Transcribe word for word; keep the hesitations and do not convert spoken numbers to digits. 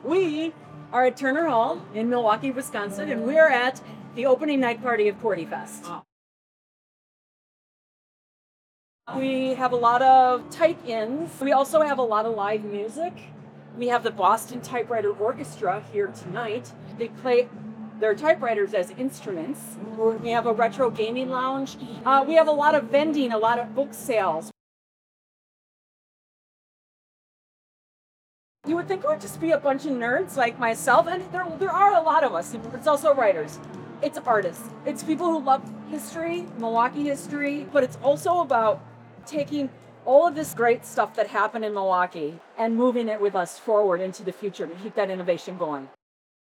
We are at Turner Hall in Milwaukee, Wisconsin, and we're at the opening night party of QWERTY Fest. We have a lot of type-ins. We also have a lot of live music. We have the Boston Typewriter Orchestra here tonight. They play their typewriters as instruments. We have a retro gaming lounge. Uh, we have a lot of vending, a lot of book sales. You would think it would just be a bunch of nerds like myself, and there, there are a lot of us. It's also writers. It's artists. It's people who love history, Milwaukee history, but it's also about taking all of this great stuff that happened in Milwaukee and moving it with us forward into the future to keep that innovation going.